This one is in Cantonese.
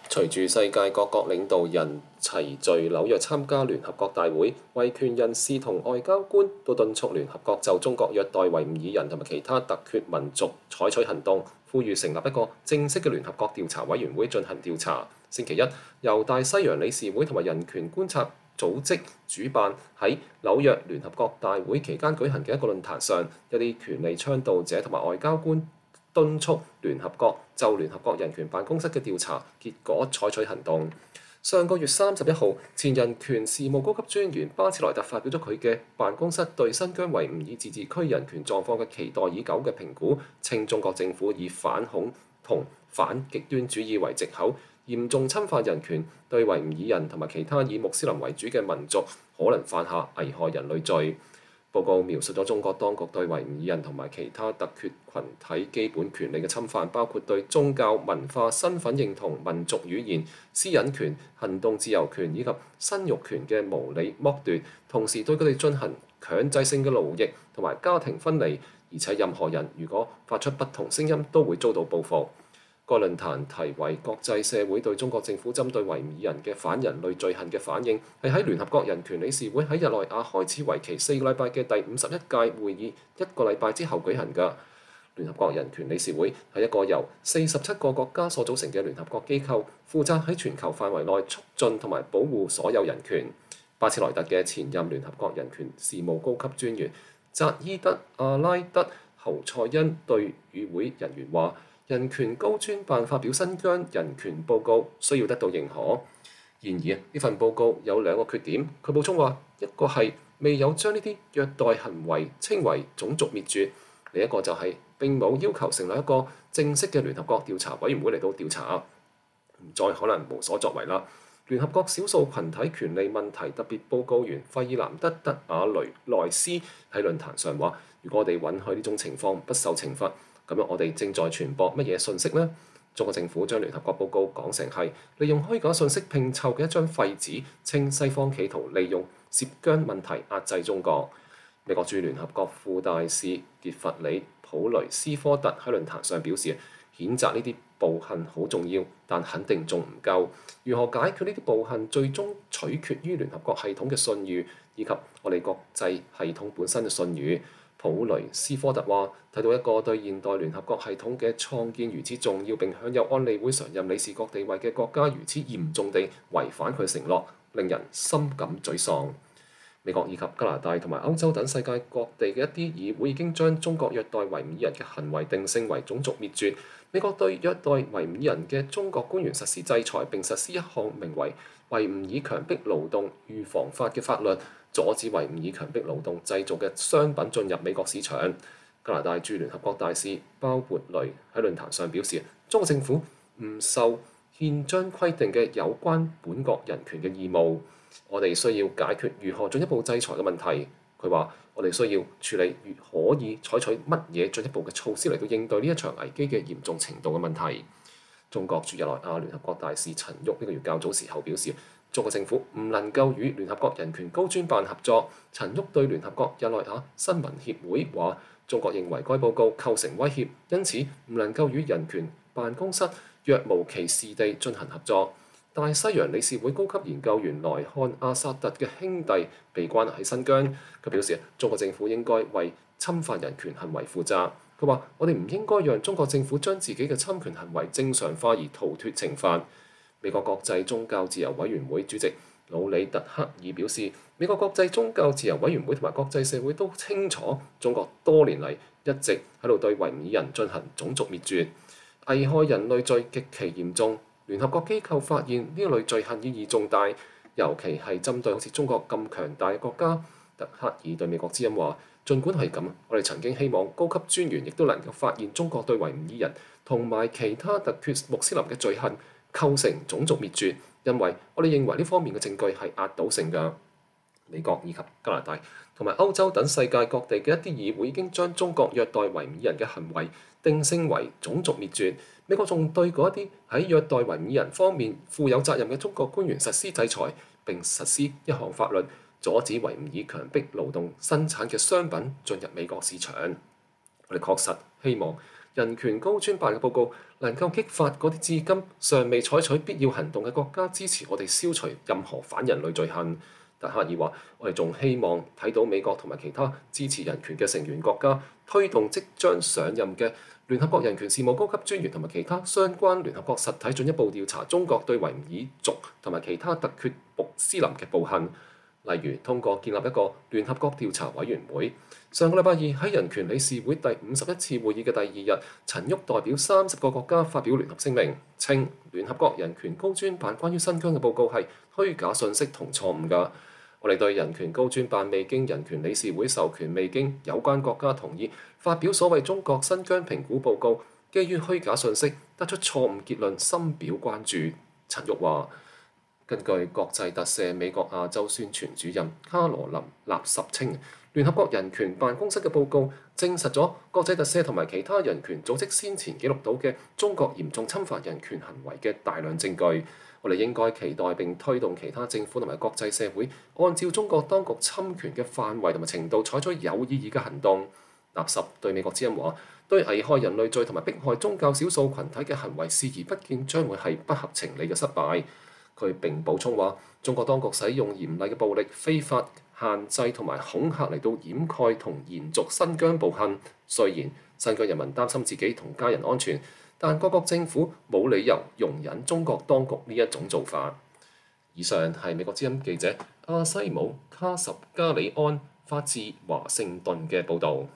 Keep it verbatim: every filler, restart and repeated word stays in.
隨住世界各國領導人齊聚紐約參加聯合國大會，維權人士同外交官都敦促聯合國就中國虐待維吾爾人同埋其他突厥民族採取行動，呼籲成立一個正式嘅聯合國調查委員會進行調查。星期一，由大西洋理事會同埋人權觀察組織主辦喺紐約聯合國大會期間舉行嘅一個論壇上，一啲權利倡導者同埋外交官敦促聯合國就聯合國人權辦公室嘅調查結果採取行動。上個月三十一號，前人權事務高級專員巴切萊特發表咗佢嘅辦公室對新疆維吾爾自治區人權狀況嘅期待已久嘅評估，稱中國政府以反恐同反極端主義為藉口，嚴重侵犯人權，對維吾爾人同埋其他以穆斯林為主嘅民族可能犯下危害人類罪。報告描述咗中國當局對維吾爾人同埋其他突厥群體基本權利嘅侵犯，包括對宗教、文化、身份認同、民族語言、私隱權、行動自由權以及生育權嘅無理剝奪，同時對佢哋進行強制性嘅勞役同埋家庭分離，而且任何人如果發出不同聲音都會遭到報復。該論壇題為國際社會對中國政府針對維吾爾人嘅反人類罪行嘅反應，係喺聯合國人權理事會喺日內瓦開始為期四個禮拜嘅第五十一屆會議一個禮拜之後舉行㗎。聯合國人權理事會係一個由四十七個國家所組成嘅聯合國機構，負責喺全球範圍內促進同埋保護所有人權。巴切萊特嘅前任聯合國人權事務高級專員扎伊德·阿拉德·侯賽因對與會人員話：人權高專辦發表新疆人權報告需要得到認可。然而呢份報告有兩個缺點。佢補充話，一個係未有將呢啲虐待行為稱為種族滅絕，另一個就係並冇要求成立一個正式嘅聯合國調查委員會嚟到調查，唔再可能無所作為啦。聯合國少數群體權利問題特別報告員費爾南德·德瓦雷萊斯喺論壇上話：如果我哋允許呢種情況不受懲罰，咁樣我哋正在傳播乜嘢信息呢？中國政府將聯合國報告講成係利用虛假信息拼湊嘅一張廢紙，稱西方企圖利用涉疆問題壓制中國。美國駐聯合國副大使傑弗里·普雷斯科特喺論壇上表示，譴責呢啲暴行好重要，但肯定仲唔夠。如何解決呢啲暴行，最終取決於聯合國系統嘅信譽，以及我哋國際系統本身嘅信譽。普雷斯科特話：睇到一個對現代聯合國系統嘅創建如此重要並享有安理會常任理事國地位嘅國家如此嚴重地違反佢承諾，令人深感沮喪。美國以及加拿大同埋歐洲等世界各地嘅一啲議會已經將中國虐待維吾爾人嘅行為定性為種族滅絕。美國對虐待維吾爾人嘅中國官員實施制裁，並實施一項名為《維吾爾強迫勞動預防法》嘅法律，阻止維吾爾強迫勞動製造嘅商品進入美國市場。加拿大駐聯合國大使鮑勃雷喺論壇上表示，中國政府唔受憲章規定嘅有關本國人權嘅義務。我哋需要解決如何進一步制裁嘅問題。佢話：我哋需要處理如可以採取乜嘢進一步嘅措施嚟到應對呢一場危機嘅嚴重程度嘅問題。中國駐日內瓦聯合國大使陳旭呢個月較早時候表示，中國政府唔能夠與聯合國人權高專辦合作。陳旭對聯合國日內瓦新聞協會話：中國認為該報告構成威脅，因此唔能夠與人權辦公室若無其事地進行合作。大西洋理事會高級研究員萊漢阿薩特嘅兄弟被關喺新疆。佢表示，中國政府應該為侵犯人權行為負責。佢話：我哋唔應該讓中國政府將自己嘅侵權行為正常化而逃脫懲罰。美國國際宗教自由委員會主席魯里特克爾表示，美國國際宗教自由委員會同埋國際社會都清楚，中國多年嚟一直喺度對維吾爾人進行種族滅絕，危害人類罪極其嚴重。聯合國機構發現呢一類罪行意義重大，尤其係針對好似中國咁強大嘅國家。特克爾對美國之音話：儘管係咁，我哋曾經希望高級專員亦都能夠發現中國對維吾爾人同埋其他突厥穆斯林嘅罪行構成種族滅絕，因為我哋認為呢方面嘅證據係壓倒性嘅。美國以及加拿大同埋歐洲等世界各地嘅一啲議會已經將中國虐待維吾爾人嘅行為定性為種族滅絕。美國仲對嗰一啲喺虐待維吾爾人方面負有責任嘅中國官員實施制裁，並實施一項法律，阻止維吾爾強迫勞動生產嘅商品進入美國市場。我哋確實希望人權高專辦嘅報告能夠激發嗰啲至今尚未採取必要行動嘅國家支持我哋消除任何反人類罪行。但克爾話：我哋仲希望睇到美國同埋其他支持人權嘅成員國家推動即將上任嘅聯合國人權事務高級專員同埋其他相關聯合國實體進一步調查中國對維吾爾族同埋其他突厥穆斯林嘅暴行，例如通過建立一個聯合國調查委員會。上個禮拜二喺人權理事會第五十一次會議嘅第二日，陳旭代表三十個國家發表聯合聲明，稱聯合國人權高專辦關於新疆嘅報告係虛假信息同錯誤㗎。我哋對人權高專辦未經人權理事會授權、未經有關國家同意發表所謂中國新疆評估報告，基於虛假信息得出錯誤結論，深表關注。陳旭話：根據國際特赦美國亞洲宣傳主任卡羅琳納什稱，聯合國人權辦公室嘅報告證實咗國際特赦同埋其他人權組織先前記錄到嘅中國嚴重侵犯人權行為嘅大量證據。我哋應該期待並推動其他政府同埋國際社會按照中國當局侵權嘅範圍同埋程度採取有意義嘅行動。納什對美國之音話：對危害人類罪同埋迫害宗教少數群體嘅行為視而不見，將會係不合情理嘅失敗。佢並補充話：中國當局使用嚴厲嘅暴力、非法限制同埋恐嚇嚟到掩蓋同延續新疆暴行。雖然新疆人民擔心自己同家人安全，但各國政府冇理由容忍中國當局呢一種做法。以上係美國之音記者阿西姆卡什加里安發自華盛頓嘅報導。